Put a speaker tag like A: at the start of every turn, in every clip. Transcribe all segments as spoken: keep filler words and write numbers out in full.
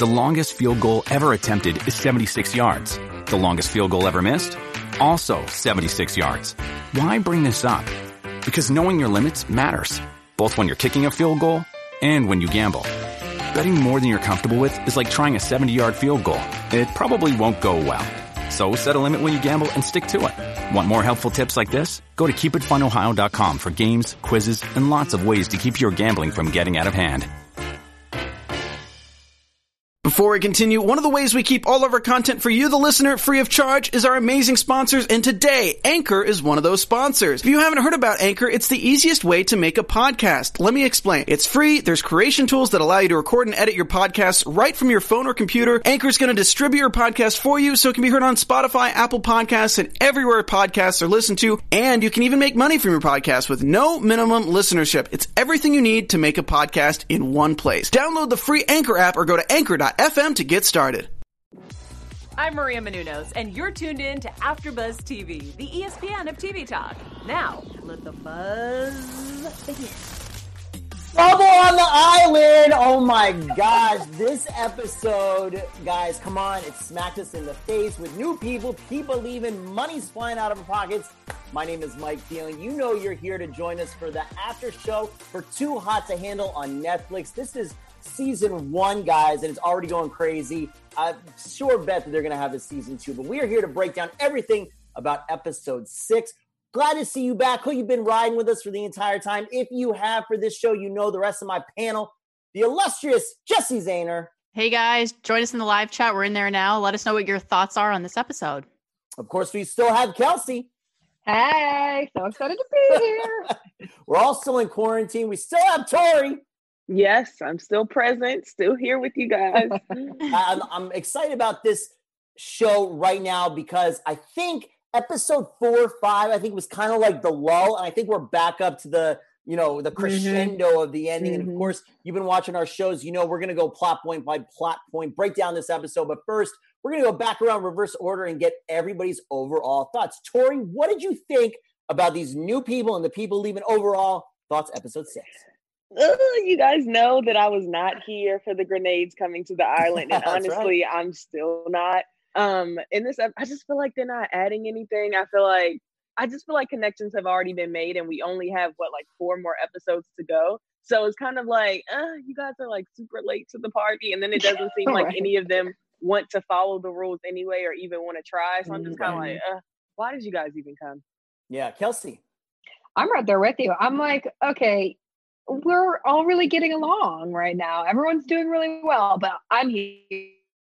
A: The longest field goal ever attempted is seventy-six yards. The longest field goal ever missed? Also seventy-six yards. Why bring this up? Because knowing your limits matters, both when you're kicking a field goal and when you gamble. Betting more than you're comfortable with is like trying a seventy-yard field goal. It probably won't go well. So set a limit when you gamble and stick to it. Want more helpful tips like this? Go to keep it fun ohio dot com for games, quizzes, and lots of ways to keep your gambling from getting out of hand.
B: Before we continue, one of the ways we keep all of our content for you, the listener, free of charge is our amazing sponsors, and today, Anchor is one of those sponsors. If you haven't heard about Anchor, it's the easiest way to make a podcast. Let me explain. It's free, there's creation tools that allow you to record and edit your podcasts right from your phone or computer. Anchor is going to distribute your podcast for you so it can be heard on Spotify, Apple Podcasts, and everywhere podcasts are listened to, and you can even make money from your podcast with no minimum listenership. It's everything you need to make a podcast in one place. Download the free Anchor app or go to anchor dot f m to get started.
C: I'm Maria Menounos, and you're tuned in to AfterBuzz T V, the E S P N of T V talk. Now, let the buzz begin.
D: Trouble on the Island! Oh my gosh, this episode, guys, come on, it smacked us in the face with new people, people leaving, money's flying out of our pockets. My name is Mike Feeling. You know you're here to join us for the after show for Too Hot to Handle on Netflix. This is season one, guys, and it's already going crazy. I'm sure bet that they're going to have a season two, but we are here to break down everything about episode six. Glad to see you back. Who you've been riding with us for the entire time. If you have for this show, you know the rest of my panel, the illustrious Jesse Zahner.
E: Hey guys, join us in the live chat. We're in there now. Let us know what your thoughts are on this episode.
D: Of course, we still have Kelsey.
F: Hey, so excited to be here.
D: We're all still in quarantine. We still have Tori.
G: Yes, I'm still present, still here with you guys.
D: I'm, I'm excited about this show right now because I think episode four or five, I think was kind of like the lull, and I think we're back up to the, you know, the crescendo mm-hmm. of the ending. Mm-hmm. And of course, you've been watching our shows, you know, we're going to go plot point by plot point, break down this episode. But first, we're going to go back around reverse order and get everybody's overall thoughts. Tori, what did you think about these new people and the people leaving? Overall thoughts, episode six?
G: Uh, you guys know that I was not here for the grenades coming to the island, and honestly, right. I'm still not. Um, in this, I just feel like they're not adding anything. I feel like I just feel like connections have already been made, and we only have what like four more episodes to go. So it's kind of like, uh, you guys are like super late to the party, and then it doesn't seem like right. any of them want to follow the rules anyway, or even want to try. So I'm just kind of like, uh, why did you guys even come?
D: Yeah, Kelsey,
F: I'm right there with you. I'm like, okay. We're all really getting along right now. Everyone's doing really well, but I'm here.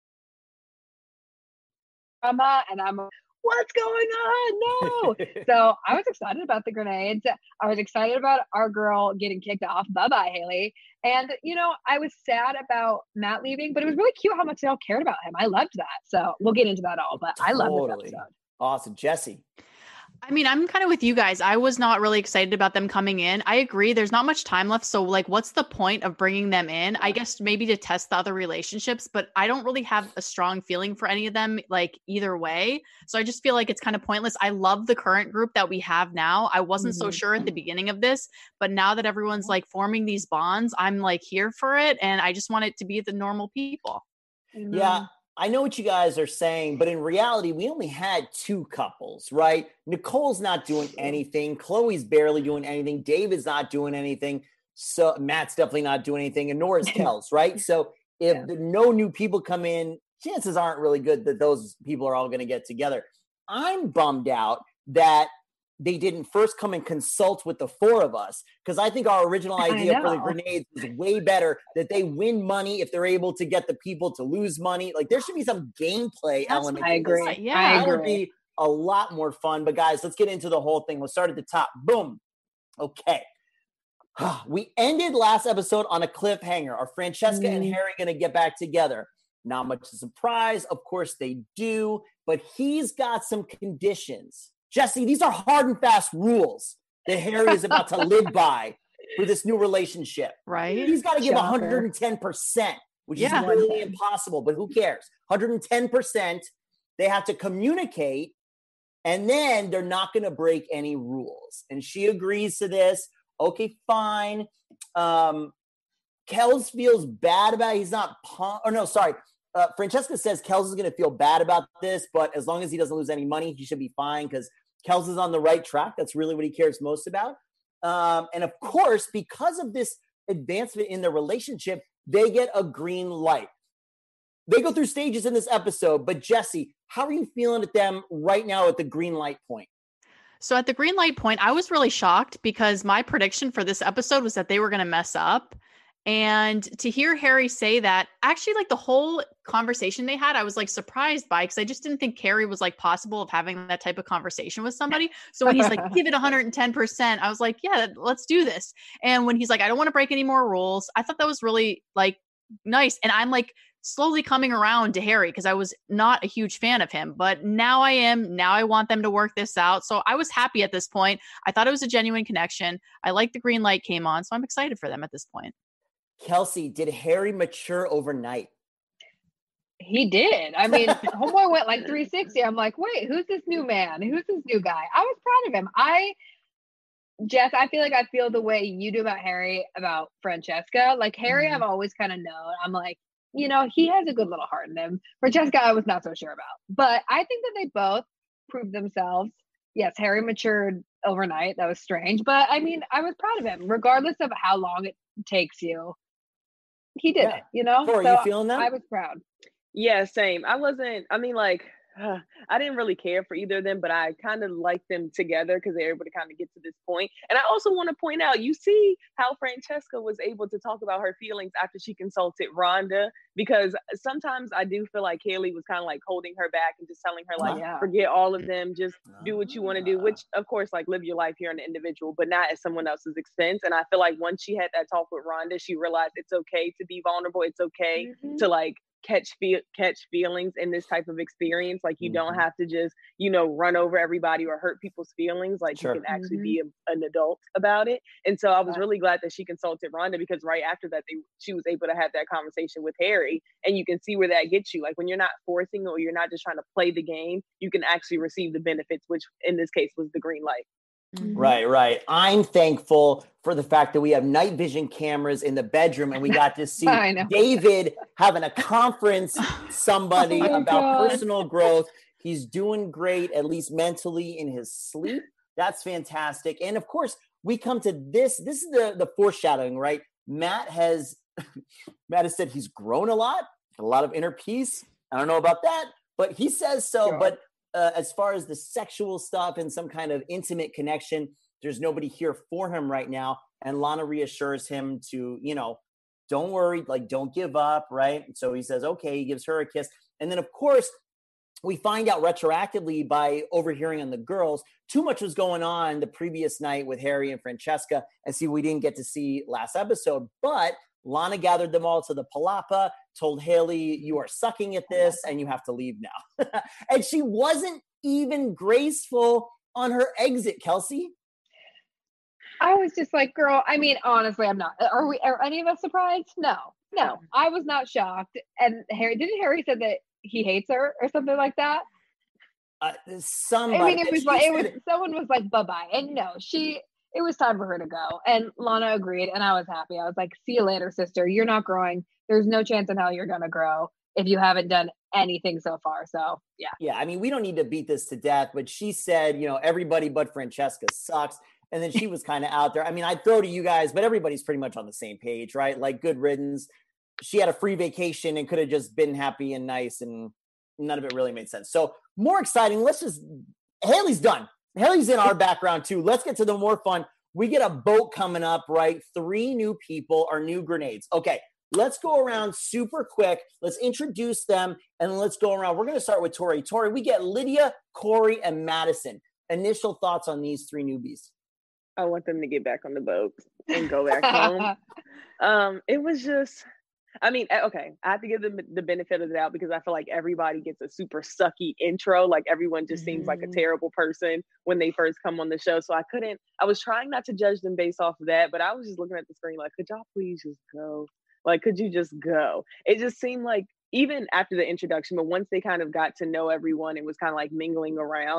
F: And I'm like, what's going on? No. So I was excited about the grenades. I was excited about our girl getting kicked off. Bye-bye, Haley. And, you know, I was sad about Matt leaving, but it was really cute how much they all cared about him. I loved that. So we'll get into that all, but totally. I love this episode.
D: Awesome. Jesse.
E: I mean, I'm kind of with you guys. I was not really excited about them coming in. I agree. There's not much time left. So like, what's the point of bringing them in? I guess maybe to test the other relationships, but I don't really have a strong feeling for any of them, like either way. So I just feel like it's kind of pointless. I love the current group that we have now. I wasn't mm-hmm. so sure at the beginning of this, but now that everyone's like forming these bonds, I'm like here for it. And I just want it to be the normal people.
D: Mm-hmm. Yeah. I know what you guys are saying, but in reality, we only had two couples, right? Nicole's not doing anything. Chloe's barely doing anything. David's not doing anything. So Matt's definitely not doing anything. And nor is Kels, right? So if yeah. the, no new people come in, chances aren't really good that those people are all going to get together. I'm bummed out that they didn't first come and consult with the four of us, because I think our original idea for the grenades is way better, that they win money if they're able to get the people to lose money. Like there should be some gameplay element.
F: I agree.
D: This.
E: Yeah,
D: that would be a lot more fun. But guys, let's get into the whole thing. We'll start at the top. Boom. Okay. We ended last episode on a cliffhanger. Are Francesca mm. and Harry going to get back together? Not much of a surprise. Of course they do, but he's got some conditions. Jesse, these are hard and fast rules that Harry is about to live by for this new relationship.
E: Right.
D: He's got to give one hundred ten percent, which yeah. is really impossible, but who cares? one hundred ten percent. They have to communicate, and then they're not going to break any rules. And she agrees to this. Okay, fine. Um, Kels feels bad about it. He's not punk. Or no, sorry. Uh, Francesca says Kels is going to feel bad about this, but as long as he doesn't lose any money, he should be fine because Kels is on the right track. That's really what he cares most about. Um, and of course, because of this advancement in their relationship, they get a green light. They go through stages in this episode, but Jesse, how are you feeling at them right now at the green light point?
E: So at the green light point, I was really shocked because my prediction for this episode was that they were going to mess up. And to hear Harry say that, actually, like the whole conversation they had, I was like surprised by, because I just didn't think Harry was like possible of having that type of conversation with somebody. So when he's like, give it one hundred ten percent, I was like, yeah, let's do this. And when he's like, I don't want to break any more rules, I thought that was really like nice. And I'm like slowly coming around to Harry because I was not a huge fan of him, but now I am. Now I want them to work this out. So I was happy at this point. I thought it was a genuine connection. I like the green light came on, so I'm excited for them at this point.
D: Kelsey, did Harry mature overnight?
F: He did. I mean, homeboy went like three sixty. I'm like, wait, who's this new man? Who's this new guy? I was proud of him. I, Jess, I feel like I feel the way you do about Harry, about Francesca. Like Harry, mm-hmm. I've always kind of known. I'm like, you know, he has a good little heart in him. Francesca, I was not so sure about. But I think that they both proved themselves. Yes, Harry matured overnight. That was strange. But I mean, I was proud of him, regardless of how long it takes you. He did yeah. it, you know?
D: Tori,
F: so
D: you feeling that?
F: I was proud.
G: Yeah, same. I wasn't, I mean, like, uh, I didn't really care for either of them, but I kind of liked them together because they were able to kind of get to this point. And I also want to point out, you see how Francesca was able to talk about her feelings after she consulted Rhonda, because sometimes I do feel like Haley was kind of like holding her back and just telling her like,
F: yeah.
G: forget all of them, just do what you want to do, which of course, like live your life here an individual, but not at someone else's expense. And I feel like once she had that talk with Rhonda, she realized it's okay to be vulnerable. It's okay mm-hmm. to like catch feel catch feelings in this type of experience. Like you mm-hmm. don't have to just, you know, run over everybody or hurt people's feelings. Like sure. you can actually mm-hmm. be a, an adult about it. And so I was really glad that she consulted Rhonda, because right after that, they, she was able to have that conversation with Harry. And you can see where that gets you. Like when you're not forcing or you're not just trying to play the game, you can actually receive the benefits, which in this case was the green light.
D: Mm-hmm. Right, right. I'm thankful for the fact that we have night vision cameras in the bedroom and we got to see David having a conference somebody oh about God. personal growth. He's doing great, at least mentally in his sleep. That's fantastic. And of course, we come to this. This is the, the foreshadowing, right? Matt has Matt has said he's grown a lot, a lot of inner peace. I don't know about that, but he says so. Sure. But Uh, as far as the sexual stuff and some kind of intimate connection, there's nobody here for him right now. And Lana reassures him to, you know, don't worry, like, don't give up, right? So he says, okay, he gives her a kiss. And then, of course, we find out retroactively by overhearing on the girls, too much was going on the previous night with Harry and Francesca. And see, we didn't get to see last episode, but Lana gathered them all to the palapa, told Haley, you are sucking at this and you have to leave now. And she wasn't even graceful on her exit, Kelsey.
F: I was just like, girl, I mean, honestly, I'm not. Are we, are any of us surprised? No, no, I was not shocked. And Harry, didn't Harry say that he hates her or something like that?
D: Uh, somebody.
F: I mean, it was like, it was, someone was like, bye-bye. And no, she, it was time for her to go. And Lana agreed. And I was happy. I was like, see you later, sister. You're not growing. There's no chance in hell you're going to grow if you haven't done anything so far. So, yeah.
D: Yeah. I mean, we don't need to beat this to death, but she said, you know, everybody but Francesca sucks. And then she was kind of out there. I mean, I'd throw to you guys, but everybody's pretty much on the same page, right? Like good riddance. She had a free vacation and could have just been happy and nice. And none of it really made sense. So more exciting. Let's just, Haley's done. Haley's in our background too. Let's get to the more fun. We get a boat coming up, right? Three new people are new grenades. Okay, let's go around super quick. Let's introduce them and let's go around. We're going to start with Tori. Tori, we get Lydia, Corey, and Madison. Initial thoughts on these three newbies.
G: I want them to get back on the boat and go back home. Um, it was just... I mean, okay, I have to give them the benefit of the doubt because I feel like everybody gets a super sucky intro. Like everyone just seems like a terrible person when they first come on the show. So I couldn't, I was trying not to judge them based off of that, but I was just looking at the screen like, could y'all please just go? Like, could you just go? It just seemed like even after the introduction, but once they kind of got to know everyone and was kind of like mingling around,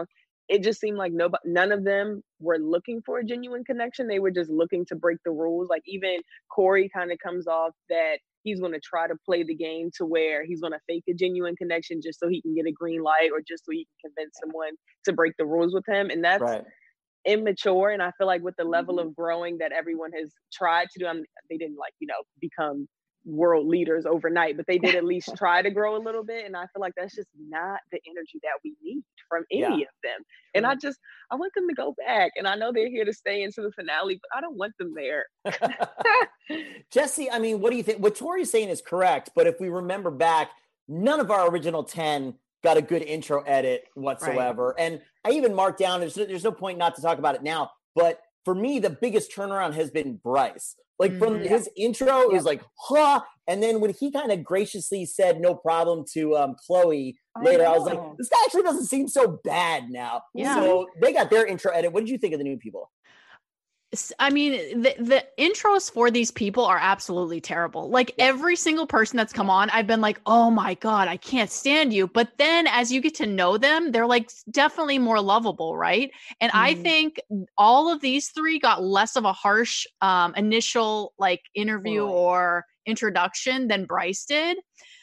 G: it just seemed like nobody, none of them were looking for a genuine connection. They were just looking to break the rules. Like even Corey kind of comes off that he's going to try to play the game to where he's going to fake a genuine connection just so he can get a green light or just so he can convince someone to break the rules with him. And that's right. immature. And I feel like with the level of growing that everyone has tried to do, I'm, they didn't like, you know, become world leaders overnight, but they did at least try to grow a little bit. And I feel like that's just not the energy that we need from any yeah. of them. And I just, I want them to go back. And I know they're here to stay into the finale, but I don't want them there.
D: Jesse, I mean, what do you think? What Tori's saying is correct, but if we remember back, none of our original ten got a good intro edit whatsoever. Right. And I even marked down, there's, there's no point not to talk about it now, but for me, the biggest turnaround has been Bryce. Like from mm-hmm. his intro, it was like, huh. And then when he kind of graciously said no problem to um, Chloe later, I, I was like, this guy actually doesn't seem so bad now. Yeah. So they got their intro edit. What did you think of the new people?
E: I mean, the, the intros for these people are absolutely terrible. Like every single person that's come on, I've been like, oh my God, I can't stand you. But then as you get to know them, they're like definitely more lovable, right? And mm. I think all of these three got less of a harsh um, initial like interview oh. or introduction than Bryce did.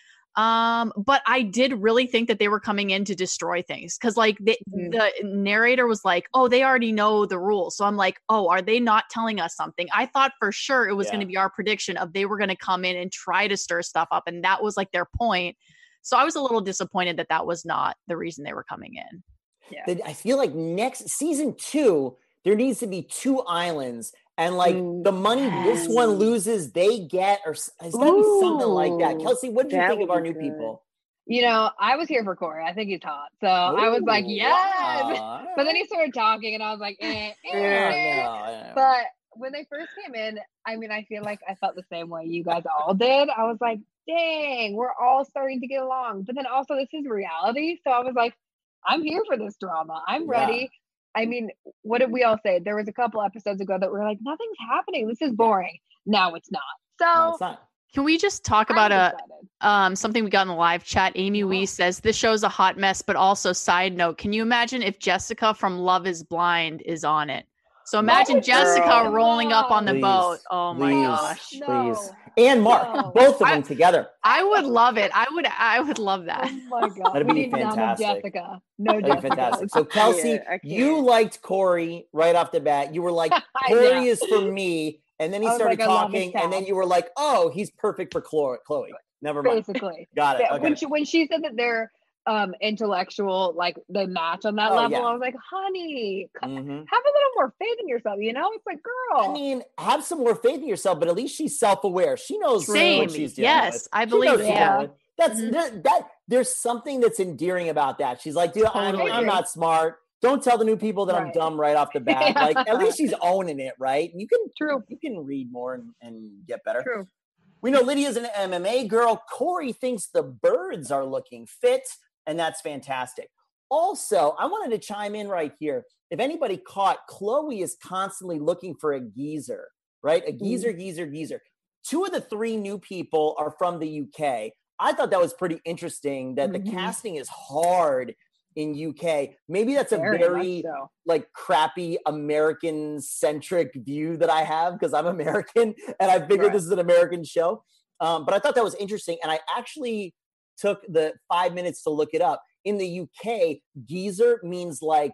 E: Um, but I did really think that they were coming in to destroy things. Cause like the, mm-hmm. the narrator was like, oh, they already know the rules. So I'm like, oh, are they not telling us something? I thought for sure it was yeah. going to be our prediction of they were going to come in and try to stir stuff up. And that was like their point. So I was a little disappointed that that was not the reason they were coming in.
D: Yeah. I feel like next season two, there needs to be two islands. And like Ooh, the money yes. this one loses, they get, or it's got to be something like that. Kelsey, what did you think of our new good. people?
F: You know, I was here for Corey. I think he's hot. So Ooh, I was like, yes. Wow. But then he started talking and I was like, eh, eh. Yeah, no, no. But when they first came in, I mean, I feel like I felt the same way you guys all did. I was like, dang, we're all starting to get along. But then also this is reality. So I was like, I'm here for this drama. I'm ready. Yeah. I mean, what did we all say? There was a couple episodes ago that were like, nothing's happening. This is boring. Now it's not. So
D: no, it's not.
E: Can we just talk about a um, something we got in the live chat? Amy Wee says, this show's a hot mess, but also side note, can you imagine if Jessica from Love is Blind is on it? So imagine Love Jessica girl. rolling up on the
D: please,
E: boat. Oh my
D: please,
E: gosh.
D: No. Please. And Mark, no. both of them I, together.
E: I would love it. I would I would love that.
F: Oh my God.
D: That'd be fantastic.
F: No Jessica. No
D: That'd
F: Jessica.
D: Be fantastic. So Kelsey, yeah, you liked Corey right off the bat. You were like, Corey yeah. is for me. And then he started like, talking and then you were like, oh, he's perfect for Chloe. Never mind.
F: Basically.
D: Got it. Okay.
F: When she when she said that they're um intellectual, like they match on that oh, level, yeah. I was like, honey, mm-hmm. have a little more faith in yourself, you know? It's like, girl,
D: I mean, have some more faith in yourself, but at least she's self-aware. She knows
E: Same.
D: what she's doing.
E: Yes,
D: with.
E: I believe
D: yeah. that's mm-hmm. that, that there's something that's endearing about that. She's like, dude, totally. I'm, I'm not smart. Don't tell the new people that right. I'm dumb right off the bat. yeah. Like at least she's owning it, right? You can
F: True.
D: You can read more and, and get better.
F: True.
D: We know Lydia's an M M A girl. Corey thinks the birds are looking fit. And that's fantastic. Also, I wanted to chime in right here. If anybody caught, Chloe is constantly looking for a geezer, right? A geezer, mm. geezer, geezer. Two of the three new people are from the U K. I thought that was pretty interesting that mm-hmm. the casting is hard in U K. Maybe that's a very, very so. like crappy American centric view that I have because I'm American and I figured right. this is an American show. Um, but I thought that was interesting. And I actually took the five minutes to look it up. In the U K, geezer means like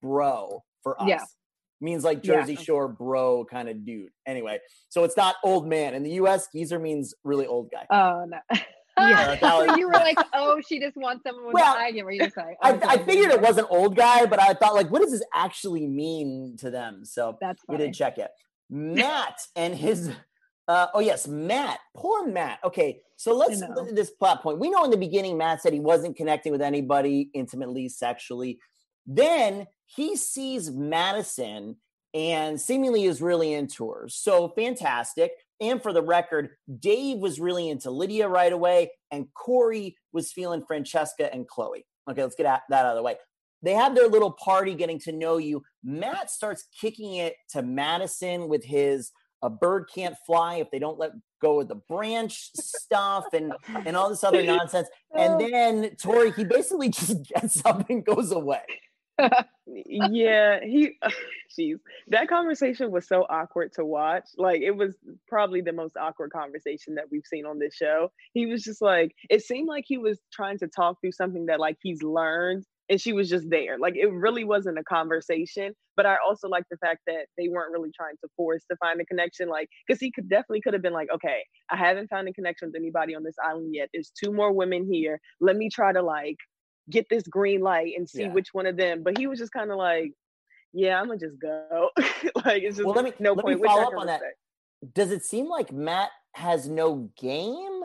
D: bro for us.
F: Yeah.
D: Means like Jersey
F: yeah.
D: Shore bro kind of dude. Anyway, so it's not old man. In the U S, geezer means really old guy.
F: Oh, no. Yeah. So you were like, oh, she just wants someone with well, I get what you're saying.
D: I, I figured it wasn't old guy, but I thought like, what does this actually mean to them? So
F: That's
D: we didn't check it. Matt and his... Uh, oh, yes, Matt. Poor Matt. Okay, so let's look at this plot point. We know in the beginning Matt said he wasn't connecting with anybody intimately, sexually. Then he sees Madison and seemingly is really into her. So fantastic. And for the record, Dave was really into Lydia right away, and Corey was feeling Francesca and Chloe. Okay, let's get that out of the way. They have their little party getting to know you. Matt starts kicking it to Madison with his a bird can't fly if they don't let go of the branch stuff and, and all this other nonsense. And then Tori, he basically just gets up and goes away.
G: Yeah, he, jeez, that conversation was so awkward to watch. Like, it was probably the most awkward conversation that we've seen on this show. He was just like, it seemed like he was trying to talk through something that like he's learned, and she was just there. Like, it really wasn't a conversation. But I also like the fact that they weren't really trying to force to find a connection. Like, because he could definitely could have been like, okay, I haven't found a connection with anybody on this island yet. There's two more women here. Let me try to like get this green light and see
D: Yeah.
G: which one of them. But he was just kind of like, yeah, I'm gonna just go. Like, it's just
D: Well, let me
G: no
D: let
G: point.
D: me
G: which I
D: follow up
G: can
D: on that.
G: respect.
D: Does it seem like Matt has no game,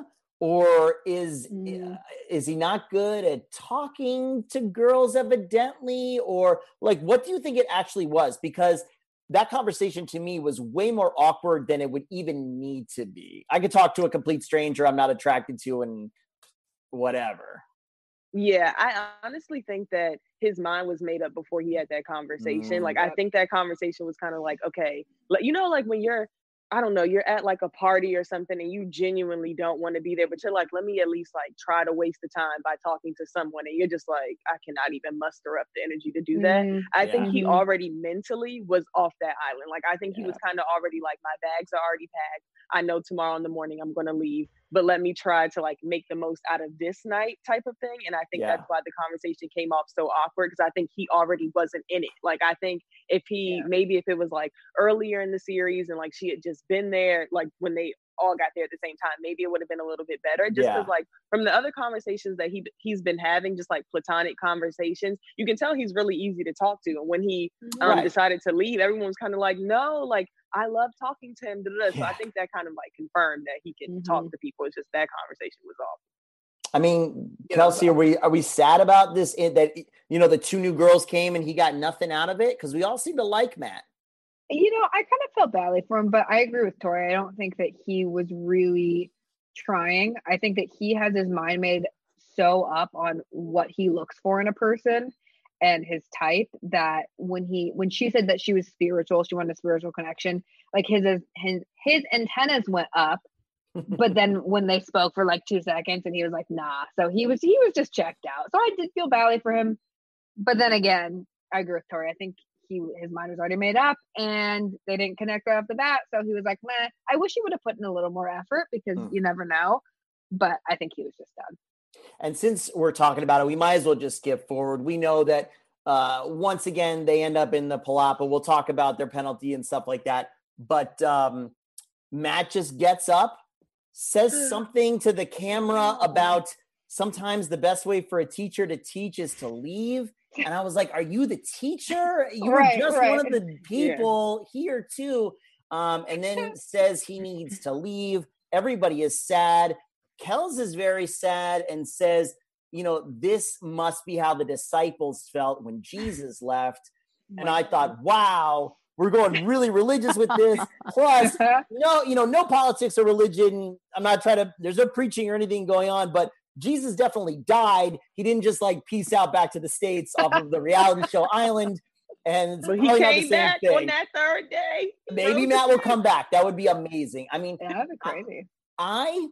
D: or is
F: Mm.
D: uh, is he not good at talking to girls evidently, or like what do you think it actually was? Because that conversation to me was way more awkward than it would even need to be. I could talk to a complete stranger I'm not attracted to and whatever.
G: Yeah, I honestly think that his mind was made up before he had that conversation.
D: Mm.
G: Like, I think that conversation was kind of like, okay, like, you know, like when you're, I don't know, you're at like a party or something and you genuinely don't want to be there, but you're like, let me at least like try to waste the time by talking to someone. And you're just like, I cannot even muster up the energy to do that.
F: Mm.
G: I
D: Yeah.
G: think he
F: Mhm.
G: already mentally was off that island. Like, I think he
D: Yeah.
G: was kind of already like, my bags are already packed. I know tomorrow in the morning I'm going to leave, but let me try to like make the most out of this night type of thing. And I think
D: Yeah.
G: that's why the conversation came off so awkward, because I think he already wasn't in it. Like, I think if he,
F: Yeah.
G: maybe if it was like earlier in the series and like she had just been there, like when they all got there at the same time, maybe it would have been a little bit better. Just because
D: Yeah.
G: like from the other conversations that he he's been having, just like platonic conversations, you can tell he's really easy to talk to. And when he um,
D: Right.
G: decided to leave, everyone was kind of like, no, like I love talking to him. Da, da, da. So
D: Yeah.
G: I think that kind of like confirmed that he can talk
F: Mhm.
G: to people. It's just that conversation was off.
D: I mean,
G: You know,
D: Kelsey, are we are we sad about this? in- That you know the two new girls came and he got nothing out of it, because we all seem to like Matt.
F: You know, I kind of felt badly for him, but I agree with Tori. I don't think that he was really trying. I think that he has his mind made so up on what he looks for in a person and his type that when he when she said that she was spiritual, she wanted a spiritual connection, like his his his antennas went up. But then when they spoke for like two seconds and he was like, nah. So he was he was just checked out. So I did feel badly for him. But then again, I agree with Tori. I think he his mind was already made up and they didn't connect right off the bat. So he was like, meh, I wish he would have put in a little more effort because
D: Hmm.
F: you never know. But I think he was just done.
D: And since we're talking about it, we might as well just skip forward. We know that uh, once again they end up in the Palapa. We'll talk about their penalty and stuff like that. But um, Matt just gets up, says something to the camera about sometimes the best way for a teacher to teach is to leave. And I was like, are you the teacher? You were
F: Right,
D: just
F: right.
D: one of the people here too. Um, and then says he needs to leave. Everybody is sad. Kels is very sad and says, you know, this must be how the disciples felt when Jesus left. And I thought, wow, we're going really religious with this. Plus, no, you know, no politics or religion. I'm not trying to, there's no preaching or anything going on, but Jesus definitely died. He didn't just like peace out back to the States off of the reality show Island. And it's
G: But he
D: probably not the
G: came
D: same
G: back
D: thing.
G: on that third day. He
D: Maybe
G: rose
D: Matt will
G: again.
D: come back. That would be amazing. I mean,
F: Yeah, that'd be crazy.
D: I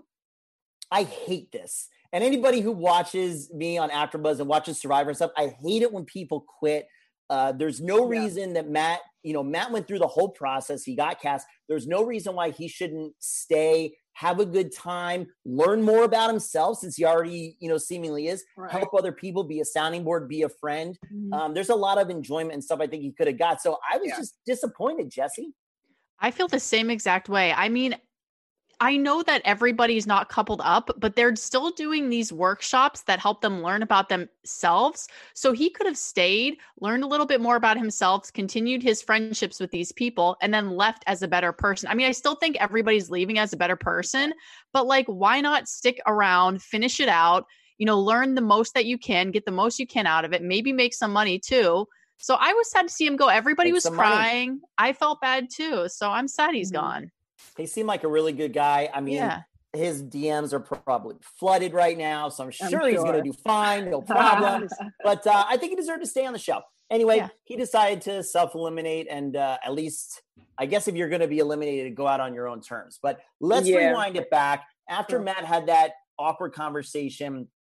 D: I hate this. And anybody who watches me on AfterBuzz and watches Survivor and stuff, I hate it when people quit. Uh, there's no
F: Yeah.
D: reason that Matt, you know, Matt went through the whole process. He got cast. There's no reason why he shouldn't stay, have a good time, learn more about himself since he already, you know, seemingly is,
F: Right.
D: help other people, be a sounding board, be a friend.
F: Mhm.
D: Um, there's a lot of enjoyment and stuff I think he could have got. So I was
F: Yeah.
D: just disappointed, Jesse.
E: I feel the same exact way. I mean, I know that everybody's not coupled up, but they're still doing these workshops that help them learn about themselves. So he could have stayed, learned a little bit more about himself, continued his friendships with these people, and then left as a better person. I mean, I still think everybody's leaving as a better person, but like, why not stick around, finish it out, you know, learn the most that you can, get the most you can out of it, maybe make some money too. So I was sad to see him go. Everybody
D: Make
E: was
D: some money.
E: crying. I felt bad too. So I'm sad he's
F: Mhm.
E: gone.
D: He seemed like a really good guy. I mean,
E: Yeah.
D: his D Ms are probably flooded right now, so I'm sure,
F: I'm
D: he's going to
F: sure.
D: do fine, no problems. But uh, I think he deserved to stay on the show. Anyway,
E: Yeah.
D: he decided to self-eliminate, and uh, at least, I guess if you're going to be eliminated, go out on your own terms. But let's
G: Yeah.
D: rewind it back. After
F: Sure.
D: Matt had that awkward conversation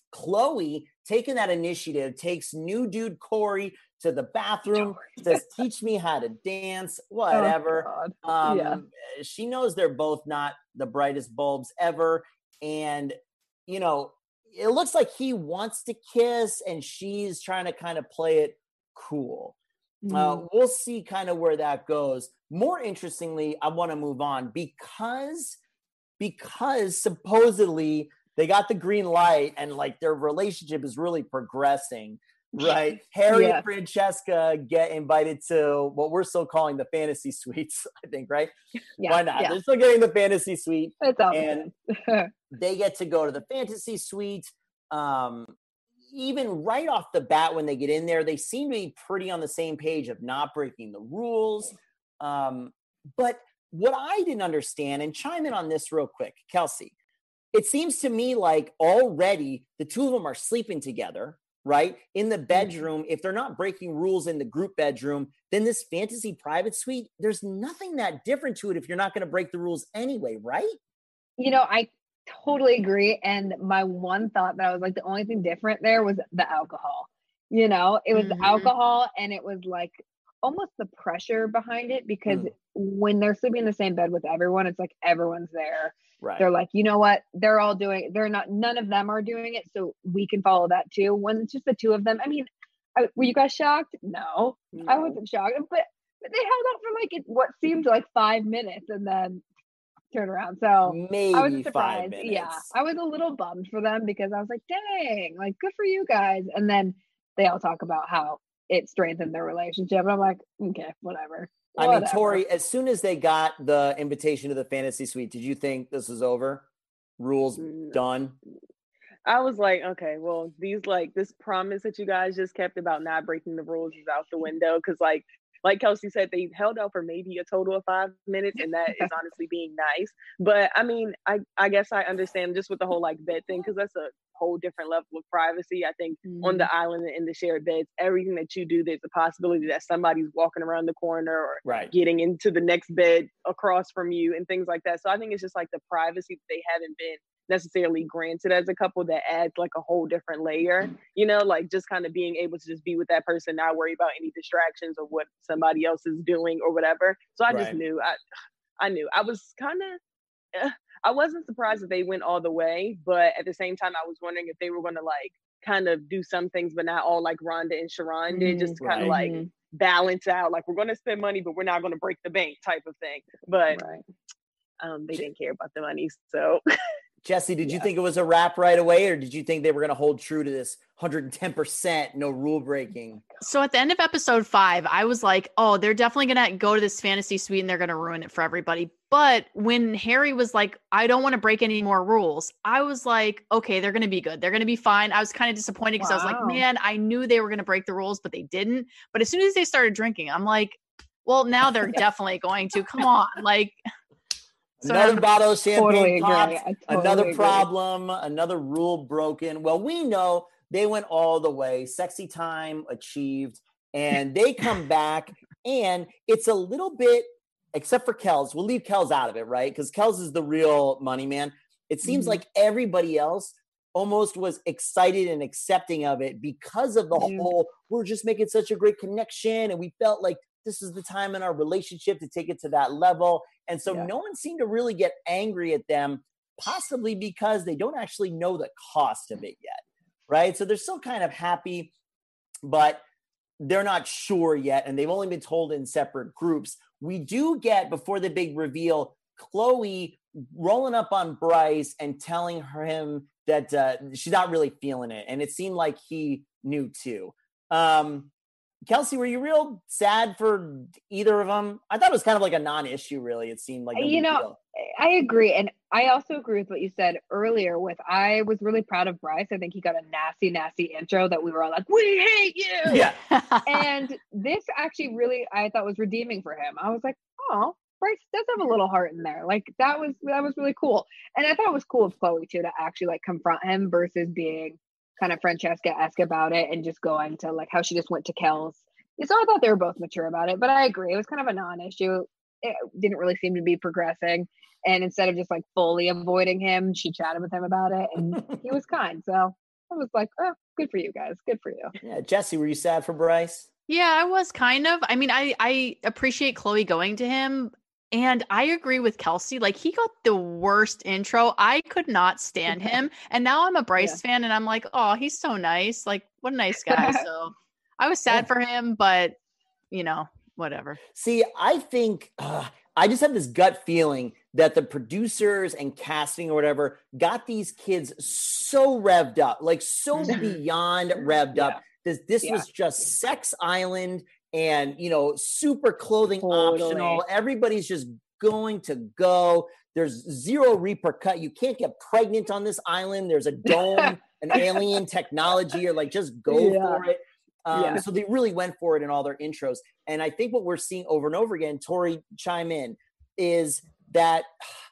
D: Chloe taking that initiative, takes new dude Corey to the bathroom, says, teach me how to dance, whatever.
F: Oh,
D: um,
F: yeah.
D: She knows they're both not the brightest bulbs ever. And, you know, it looks like he wants to kiss and she's trying to kind of play it cool. Mm. Uh, we'll see kind of where that goes. More interestingly, I want to move on because, because supposedly they got the green light and like their relationship is really progressing, right? Harry yeah. and Francesca get invited to what we're still calling the fantasy suites, I think, right? Yeah, Why not? Yeah. They're still getting the fantasy suite.
F: It's all
D: and they get to go to the fantasy suite. Um, even right off the bat, when they get in there, they seem to be pretty on the same page of not breaking the rules. Um, but what I didn't understand, and chime in on this real quick, Kelsey, it seems to me like already the two of them are sleeping together, right? In the bedroom. If they're not breaking rules in the group bedroom, then this fantasy private suite, there's nothing that different to it if you're not going to break the rules anyway, right?
F: You know, I totally agree. And my one thought that I was like, the only thing different there was the alcohol. You know, it was mm-hmm. the alcohol, and it was like almost the pressure behind it, because mm. when they're sleeping in the same bed with everyone, it's like everyone's there. Right. They're like, you know what? They're all doing, they're not, none of them are doing it. So we can follow that too. When it's just the two of them. I mean, I, were you guys shocked? No, no, I wasn't shocked, but, but they held out for like, it, what seemed like five minutes and then turn around. So
D: maybe
F: I was surprised.
D: Five minutes.
F: Yeah. I was a little bummed for them because I was like, dang, like good for you guys. And then they all talk about how it strengthened their relationship. And I'm like, okay, whatever.
D: I mean, Whatever. Tori, as soon as they got the invitation to the fantasy suite, did you think this was over? Rules done?
G: I was like, okay, well, these like this promise that you guys just kept about not breaking the rules is out the window. Because like, like Kelsey said, they held out for maybe a total of five minutes, and that is honestly being nice. But I mean, I I guess I understand just with the whole like bed thing, because that's a whole different level of privacy. I think mm. on the island and in the shared beds, everything that you do, there's a possibility that somebody's walking around the corner or
D: right.
G: getting into the next bed across from you and things like that. So I think it's just like the privacy that they haven't been necessarily granted as a couple that adds like a whole different layer, you know, like just kind of being able to just be with that person, not worry about any distractions or what somebody else is doing or whatever. So I right. just knew, I, I knew I was kind of, uh, I wasn't surprised that they went all the way, but at the same time, I was wondering if they were going to like kind of do some things, but not all like Rhonda and Sharon did, mm, just to kind of right. like balance out, like we're going to spend money, but we're not going to break the bank type of thing. But right. um, they didn't care about the money. So
D: Jesse, did yeah. you think it was a wrap right away, or did you think they were going to hold true to this one hundred ten percent no rule breaking?
E: So at the end of episode five, I was like, oh, they're definitely going to go to this fantasy suite and they're going to ruin it for everybody. But when Harry was like, I don't want to break any more rules, I was like, okay, they're going to be good. They're going to be fine. I was kind of disappointed because wow. I was like, man, I knew they were going to break the rules, but they didn't. But as soon as they started drinking, I'm like, well, now they're definitely going to. Come on. Like,
D: so another I'm bottle of champagne totally popped, totally another agree. problem, another rule broken. Well, we know they went all the way. Sexy time achieved. And they come back, and it's a little bit, except for Kels. We'll leave Kels out of it, right? Because Kels is the real money man. It seems mm-hmm. like everybody else almost was excited and accepting of it because of the mm-hmm. whole, we're just making such a great connection. And we felt like this is the time in our relationship to take it to that level. And so yeah. no one seemed to really get angry at them, possibly because they don't actually know the cost of it yet, right? So they're still kind of happy, but they're not sure yet. And they've only been told in separate groups. We do get, before the big reveal, Chloe rolling up on Bryce and telling him that uh, she's not really feeling it. And it seemed like he knew too. Um, Kelsey, were you real sad for either of them? I thought it was kind of like a non-issue, really. It seemed like no
F: you know,
D: deal.
F: I agree, and I also agree with what you said earlier. With I was really proud of Bryce. I think he got a nasty, nasty intro that we were all like, "We hate you!"
D: Yeah,
F: and this actually really I thought was redeeming for him. I was like, "Oh, Bryce does have a little heart in there." Like that was that was really cool, and I thought it was cool of Chloe too to actually like confront him versus being kind of Francesca-esque about it and just going to like how she just went to Kels. So I thought they were both mature about it, but I agree. It was kind of a non-issue. It didn't really seem to be progressing. And instead of just like fully avoiding him, she chatted with him about it and he was kind. So I was like, oh, good for you guys. Good for you.
D: Yeah, Jesse, were you sad for Bryce?
E: Yeah, I was kind of. I mean, I I appreciate Chloe going to him, and I agree with Kelsey. Like, he got the worst intro. I could not stand him, and now I'm a Bryce yeah. fan, and I'm like, oh, he's so nice. Like, what a nice guy. So I was sad yeah. for him, but you know, whatever.
D: See, I think uh, I just have this gut feeling that the producers and casting or whatever got these kids so revved up, like so beyond revved yeah. up. This this yeah. was just Sex Island and, you know, super clothing totally. optional. Everybody's just going to go. There's zero repercut. You can't get pregnant on this island. There's a dome, an alien technology, or like just go yeah. for it. Um, yeah. So they really went for it in all their intros. And I think what we're seeing over and over again, Tori, chime in, is that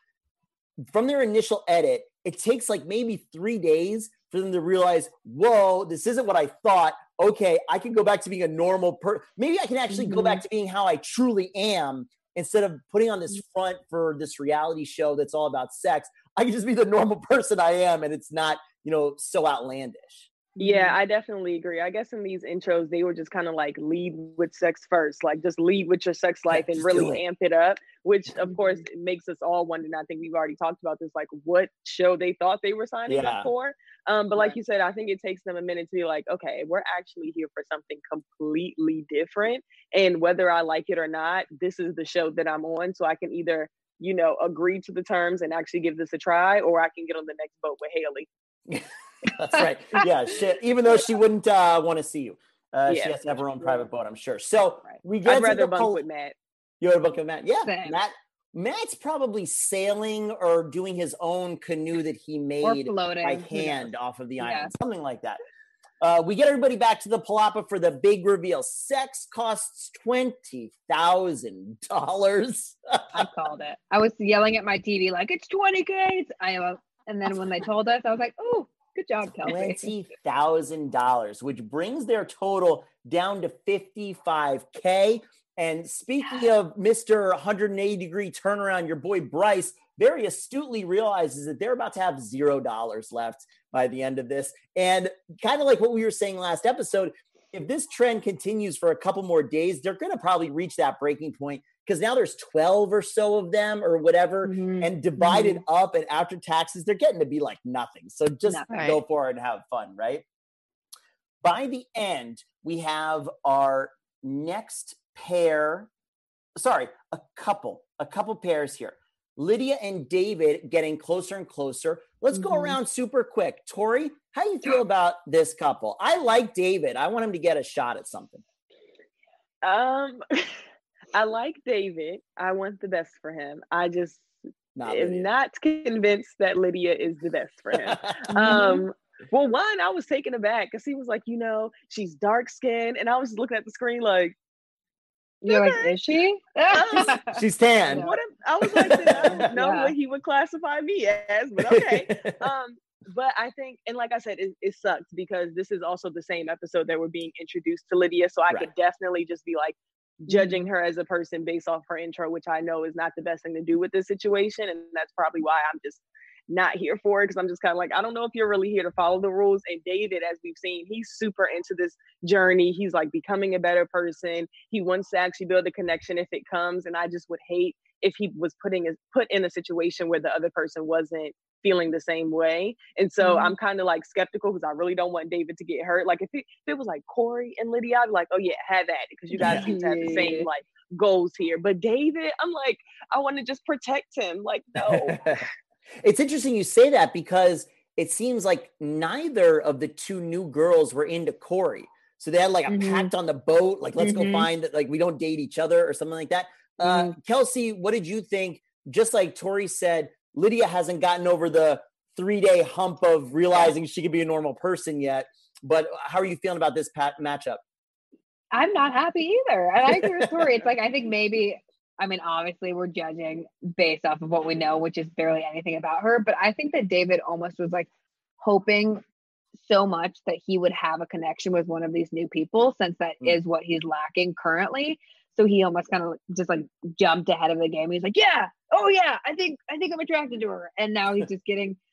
D: from their initial edit, it takes like maybe three days for them to realize, whoa, this isn't what I thought. Okay, I can go back to being a normal person. Maybe I can actually mm-hmm. go back to being how I truly am instead of putting on this front for this reality show that's all about sex. I can just be the normal person I am, and it's not, you know, so outlandish.
G: Yeah, I definitely agree. I guess in these intros, they were just kind of like lead with sex first, like just lead with your sex life yeah, and really it. amp it up, which of course it makes us all wonder. And I think we've already talked about this, like what show they thought they were signing yeah. up for. Um, but like you said, I think it takes them a minute to be like, okay, we're actually here for something completely different. And whether I like it or not, this is the show that I'm on. So I can either, you know, agree to the terms and actually give this a try, or I can get on the next boat with Haley.
D: That's right. Yeah. She, even though she wouldn't uh, want to see you, uh, yeah, she has to have her own private boat, I'm sure. So
G: right.
D: we get
G: I'd rather
D: the
G: bunk
D: pol-
G: with Matt.
D: You would bunk with Matt? Yeah.
F: Same.
D: Matt. Matt's probably sailing or doing his own canoe that he made by hand off of the island, yeah. something like that. Uh, we get everybody back to the Palapa for the big reveal. Sex costs twenty thousand dollars.
F: I called it. I was yelling at my T V like, it's twenty K. It's Iowa. And then when they told us, I was like, oh, good job, Kelsey.
D: twenty thousand dollars, which brings their total down to fifty-five K. And speaking of Mister one hundred eighty degree turnaround, your boy Bryce very astutely realizes that they're about to have zero dollars left by the end of this. And kind of like what we were saying last episode, if this trend continues for a couple more days, they're going to probably reach that breaking point, because now there's twelve or so of them or whatever, mm-hmm. and divided mm-hmm. up, and after taxes, they're getting to be like nothing. So just nothing. Go for it and have fun, right? By the end, we have our next pair, sorry, a couple, a couple pairs here. Lydia and David getting closer and closer. Let's mm-hmm. go around super quick. Tori, how do you feel about this couple? I like David. I want him to get a shot at something.
G: Um, I like David. I want the best for him. I just not am Lydia. Not convinced that Lydia is the best for him. um, well, one, I was taken aback because he was like, you know, she's dark skinned, and I was looking at the screen like,
F: You're okay. like, is she?
G: Um,
D: She's tan.
G: What if, I was like, I don't know yeah. what he would classify me as, but okay. um, but I think, and like I said, it, it sucks because this is also the same episode that we're being introduced to Lydia. So I right. could definitely just be like judging mm-hmm. her as a person based off her intro, which I know is not the best thing to do with this situation. And that's probably why I'm just not here for it, because I'm just kind of like, I don't know if you're really here to follow the rules. And David, as we've seen, he's super into this journey. He's like becoming a better person. He wants to actually build a connection if it comes. And I just would hate if he was putting a, put in a situation where the other person wasn't feeling the same way. And so mm-hmm. I'm kind of like skeptical because I really don't want David to get hurt. Like if it, if it was like Corey and Lydia, I'd be like, oh yeah, have at it, because you guys seem to have the same like goals here. But David, I'm like, I want to just protect him. Like, no.
D: It's interesting you say that, because it seems like neither of the two new girls were into Corey. So they had like a mm-hmm. pact on the boat, like, let's mm-hmm. go find that, like, we don't date each other or something like that. Mm-hmm. Uh, Kelsey, what did you think? Just like Tori said, Lydia hasn't gotten over the three-day hump of realizing she could be a normal person yet. But how are you feeling about this pat- matchup?
F: I'm not happy either. And I agree with Tori. It's like, I think maybe... I mean, obviously we're judging based off of what we know, which is barely anything about her. But I think that David almost was like hoping so much that he would have a connection with one of these new people, since that mm. is what he's lacking currently. So he almost kind of just like jumped ahead of the game. He's like, yeah, oh yeah, I think, I think I'm attracted to her. And now he's just getting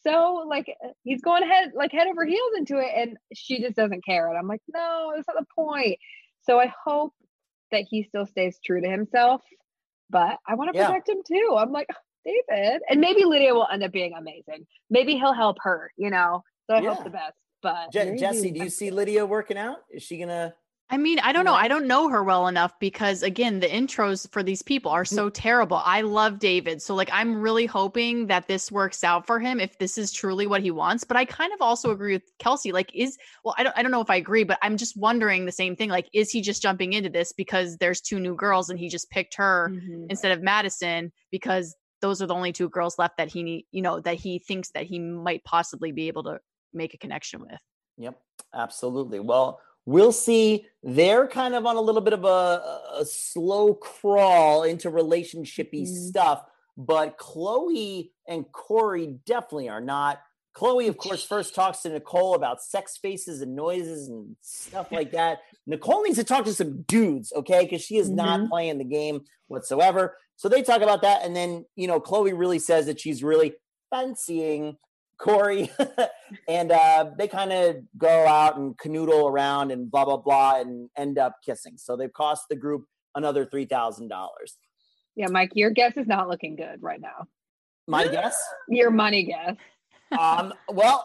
F: so like he's going head like head over heels into it, and she just doesn't care. And I'm like, no, that's not the point. So I hope that he still stays true to himself, but I want to
D: Yeah.
F: protect him too. I'm like, David, and maybe Lydia will end up being amazing. Maybe he'll help her, you know. So I
D: Yeah.
F: hope the best. But
D: Je-
F: maybe-
D: Jesse, do you see Lydia working out? Is she gonna?
E: I mean, I don't know. I don't know her well enough because, again, the intros for these people are so terrible. I love David. So, like, I'm really hoping that this works out for him if this is truly what he wants. But I kind of also agree with Kelsey. Like, is, well, I don't, I don't know if I agree, but I'm just wondering the same thing. Like, is he just jumping into this because there's two new girls and he just picked her
F: Mhm.
E: instead of Madison because those are the only two girls left that he need, you know, that he thinks that he might possibly be able to make a connection with.
D: Yep, absolutely. Well, we'll see. They're kind of on a little bit of a, a slow crawl into relationshipy
F: Mm.
D: stuff, but Chloe and Corey definitely are not. Chloe, of course, first talks to Nicole about sex faces and noises and stuff like that. Nicole needs to talk to some dudes, okay? Because she is not
F: Mhm.
D: playing the game whatsoever. So they talk about that. And then, you know, Chloe really says that she's really fancying Corey. and uh, they kind of go out and canoodle around and blah, blah, blah, and end up kissing. So they've cost the group another three thousand dollars.
F: Yeah, Mike, your guess is not looking good right now.
D: My guess?
F: Your money guess.
D: Um, well,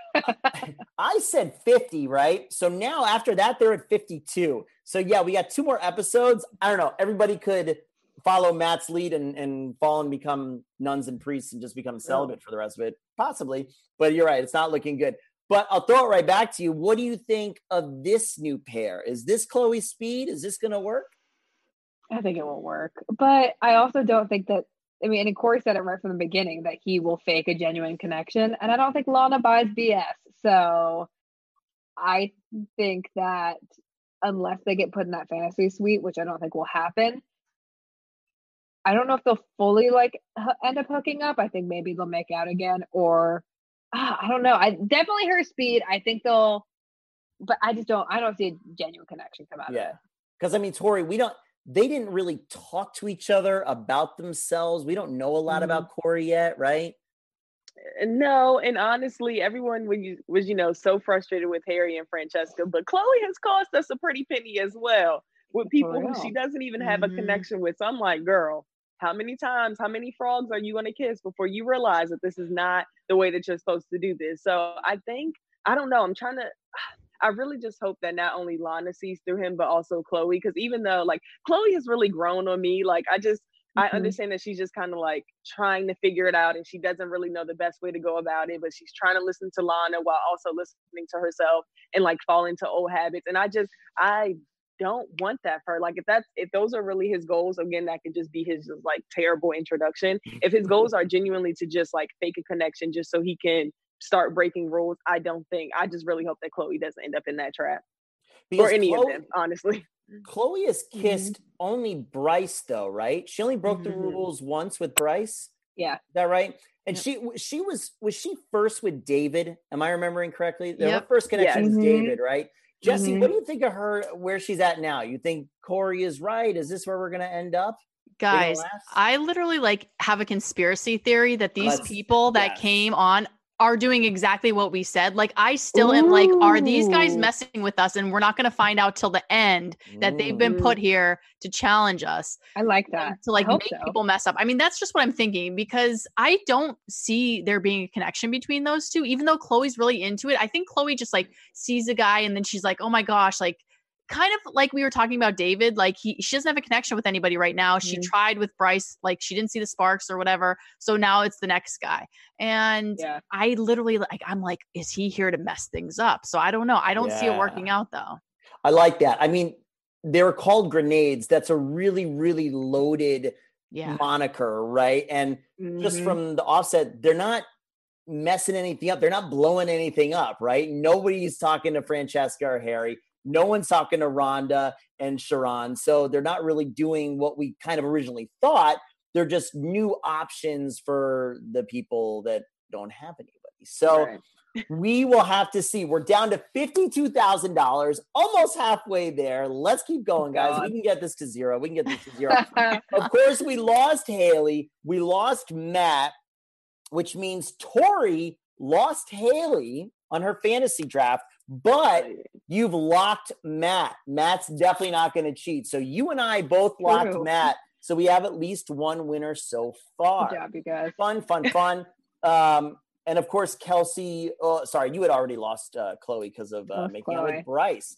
D: I said fifty, right? So now after that, they're at fifty-two. So yeah, we got two more episodes. I don't know. Everybody could follow Matt's lead and, and fall and become nuns and priests and just become celibate for the rest of it. Possibly. But you're right. It's not looking good. But I'll throw it right back to you. What do you think of this new pair? Is this Chloe Speed? Is this going to work?
F: I think it will work. But I also don't think that, I mean, and Corey said it right from the beginning that he will fake a genuine connection. And I don't think Lana buys B S. So I think that unless they get put in that fantasy suite, which I don't think will happen, I don't know if they'll fully like h- end up hooking up. I think maybe they'll make out again, or ah, I don't know. I definitely her Speed. I think they'll, but I just don't. I don't see a genuine connection come out of it.
D: Yeah. Because I mean, Tori, we don't, they didn't really talk to each other about themselves. We don't know a lot
F: Mhm.
D: about Corey yet, right?
G: No, and honestly, everyone was, you- was, you know, so frustrated with Harry and Francesca, but Chloe has cost us a pretty penny as well with people who
F: real.
G: she doesn't even have
E: Mhm.
G: a connection with. So I'm like, girl, how many times, how many frogs are you going to kiss before you realize that this is not the way that you're supposed to do this? So I think, I don't know, I'm trying to, I really just hope that not only Lana sees through him, but also Chloe, because even though like Chloe has really grown on me, like I just, I
F: Mhm.
G: understand that she's just kind of like trying to figure it out and she doesn't really know the best way to go about it, but she's trying to listen to Lana while also listening to herself and like fall into old habits. And I just, I don't want that for her. Like if that's, if those are really his goals, again, that could just be his just like terrible introduction. If his goals are genuinely to just like fake a connection just so he can start breaking rules, I don't think, I just really hope that Chloe doesn't end up in that trap.
D: Because
G: Or any
D: Chloe,
G: of them, honestly.
D: Chloe has kissed only Bryce, though, right? She only broke the
F: Mhm.
D: rules once with Bryce.
F: Yeah.
D: Is that right? And
E: Yep.
D: she she was was she first with David? Am I remembering correctly? Her
E: Yep.
D: first connection
F: Yes.
D: was
F: Mhm.
D: David, right? Jesse,
F: Mhm.
D: what do you think of her? Where she's at now? You think Corey is right? Is this where we're gonna end up? They gonna
E: Guys,
D: last?
E: I literally like have a conspiracy theory that these
D: Let's-
E: people that
D: yes.
E: came on are doing exactly what we said. Like I still am like, are these guys
F: Ooh.
E: messing with us? And we're not going to find out till the end that they've been
G: Mm.
E: put here to challenge us,
F: I like
E: and
F: that.
E: to like
F: I hope
E: make
F: so.
E: people mess up. I mean, that's just what I'm thinking because I don't see there being a connection between those two, even though Chloe's really into it. I think Chloe just like sees a guy and then she's like, oh my gosh, like kind of like we were talking about David, like he she doesn't have a connection with anybody right now. She
F: Mhm.
E: tried with Bryce, like she didn't see the sparks or whatever. So now it's the next guy. And
F: Yeah.
E: I literally like I'm like, is he here to mess things up? So I don't know. I don't see it
D: Yeah.
E: working out though.
D: I like that. I mean, they were called grenades. That's a really, really loaded
E: Yeah.
D: moniker, right? And just
F: Mhm.
D: from the offset, they're not messing anything up. They're not blowing anything up, right? Nobody's talking to Francesca or Harry. No one's talking to Rhonda and Sharon. So they're not really doing what we kind of originally thought. They're just new options for the people that don't have anybody. So
G: Right.
D: we will have to see. We're down to fifty-two thousand dollars, almost halfway there. Let's keep going, guys. We
F: God.
D: can get this to zero. We can get this to zero. Of course, we lost Haley. We lost Matt, which means Tori lost Haley on her fantasy draft, but you've locked Matt. Matt's definitely not going to cheat. So you and I both locked
F: True.
D: Matt. So we have at least one winner so far.
F: Good job, you guys.
D: Fun, fun, fun. um, and of course, Kelsey, oh, sorry, you had already lost uh, Chloe because of uh,
F: Lost
D: making out
F: Chloe.
D: with Bryce.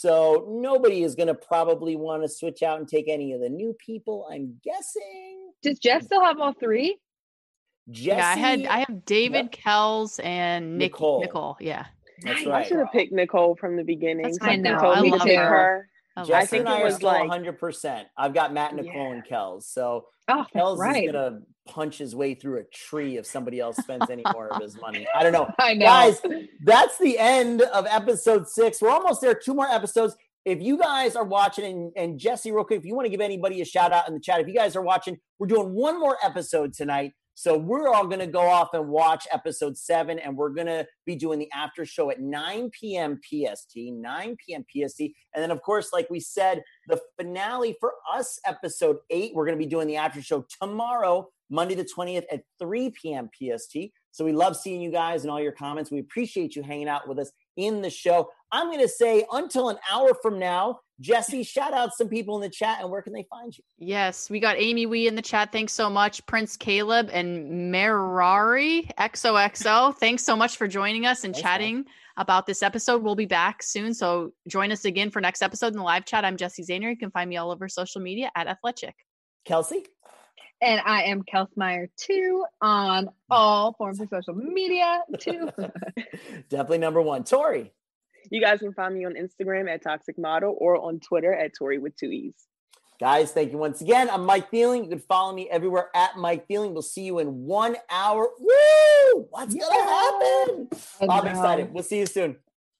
D: So nobody is going to probably want to switch out and take any of the new people, I'm guessing.
F: Does Jess still have all three?
D: Jesse,
E: Yeah, I had I have David,
D: Yep.
E: Kels, and Nick,
D: Nicole.
E: Nicole. Yeah.
D: That's
G: I
D: right.
G: should have picked Nicole from the beginning.
E: That's
F: fine.
G: Something
F: I know.
G: told
F: I
G: me to
E: love
G: pick
F: her.
G: her.
E: I love
D: Jess
G: I
E: that.
G: think
D: and I
G: it
D: are
G: was
D: still
G: like-
D: one hundred percent. I've got Matt, Nicole,
G: Yeah.
D: and Kels. So
F: Oh, that's
D: Kels
F: right.
D: is going to punch his way through a tree if somebody else spends any more of his money. I don't know.
F: I know.
D: Guys, that's the end of episode six. We're almost there. Two more episodes. If you guys are watching, and, and Jesse, real quick, if you want to give anybody a shout out in the chat, if you guys are watching, we're doing one more episode tonight. So we're all going to go off and watch episode seven, and we're going to be doing the after show at nine p.m. P S T, nine p.m. P S T. And then, of course, like we said, the finale for us, episode eight, we're going to be doing the after show tomorrow, Monday the twentieth at three p.m. P S T. So we love seeing you guys and all your comments. We appreciate you hanging out with us in the show. I'm going to say until an hour from now, Jesse, shout out some people in the chat, and where can they find you?
E: Yes, we got Amy Wee in the chat. Thanks so much. Prince Caleb and Merari X O X O. Thanks so much for joining us and
D: Thanks,
E: chatting about this episode. We'll be back soon. So join us again for next episode in the live chat. I'm Jessie Zahner. You can find me all over social media at Athletic.
D: Kelsey?
F: And I am Kelsmeyer too on all forms of social media too.
D: Definitely number one. Tori?
G: You guys can find me on Instagram at Toxic Model or on Twitter at Tori with two E's.
D: Guys, thank you once again. I'm Mike Thieling. You can follow me everywhere at Mike Thieling. We'll see you in one hour. Woo! What's going to happen?
F: I
D: I'm
F: know.
D: excited. We'll see you soon.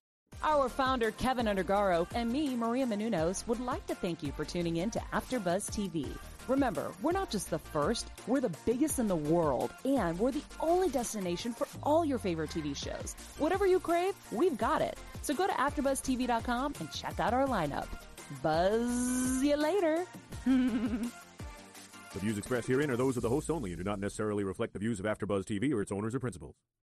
C: Our founder, Kevin Undergaro, and me, Maria Menounos, would like to thank you for tuning in to AfterBuzz T V. Remember, we're not just the first, we're the biggest in the world, and we're the only destination for all your favorite T V shows. Whatever you crave, we've got it. So go to after buzz T V dot com and check out our lineup. Buzz you later.
H: The views expressed herein are those of the hosts only and do not necessarily reflect the views of AfterBuzz T V or its owners or principals.